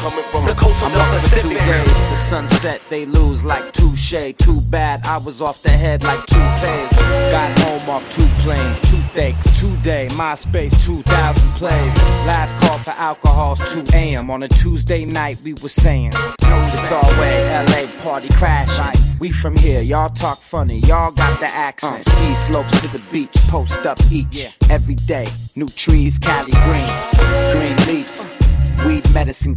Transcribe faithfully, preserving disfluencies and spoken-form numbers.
coming from the coast of the Pacific. For two days, the sunset they lose like touche. Too bad I was off the head like toupees. Got home off two planes, toothaches, two day, MySpace, two thousand plays. Last call for alcohol's two a.m. on a Tuesday night. We was saying it's all way, L A party crashing. We from here, y'all talk funny, y'all got the accent. Uh, ski slopes to the beach, post up each. Yeah. Every day, new trees, Cali green, green leaves. Weed medicine